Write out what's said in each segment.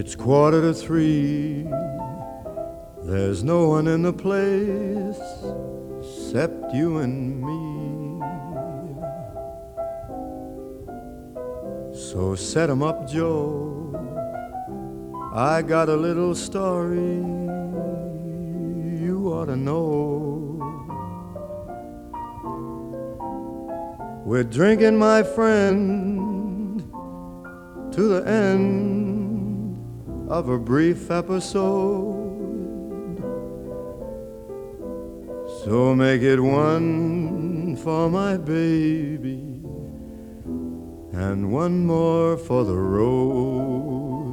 It's 2:45. There's no one in the place except you and me. So set 'em up, Joe. I got a little story you ought to know. We're drinking, my friend, to the end of a brief episode. So make it one for my baby and one more for the road.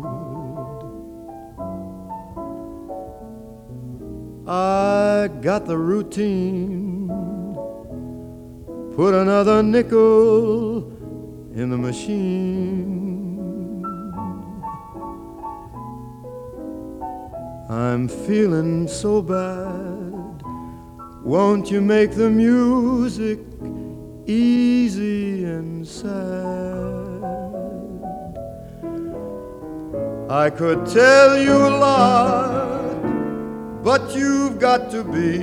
I got the routine, put another nickel in the machine. I'm feeling so bad, won't you make the music easy and sad? I could tell you a lot, but you've got to be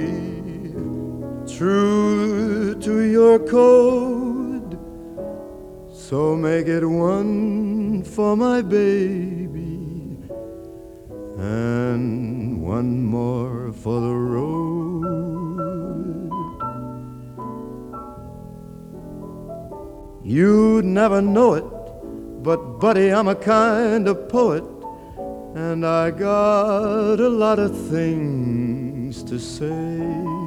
true to your code. So make it one for my baby and one more for the road. You'd never know it, but buddy, I'm a kind of poet, and I got a lot of things to say.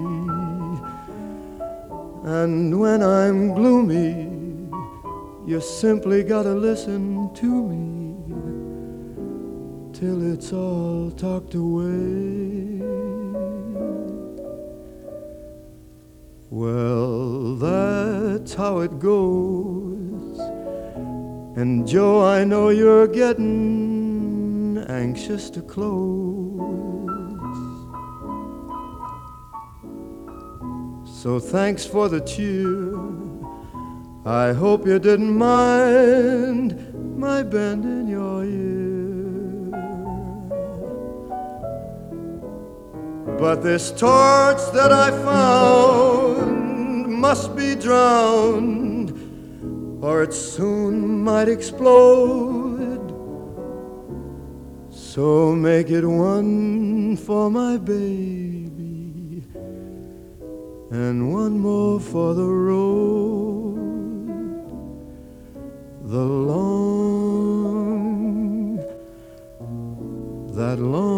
And when I'm gloomy, you simply gotta listen to me till it's all talked away. Well, that's how it goes. And Joe, I know you're getting anxious to close. So thanks for the cheer. I hope you didn't mind my bending your ear. But this torch that I found must be drowned, or it soon might explode. So make it one for my baby and one more for the road. The long, that long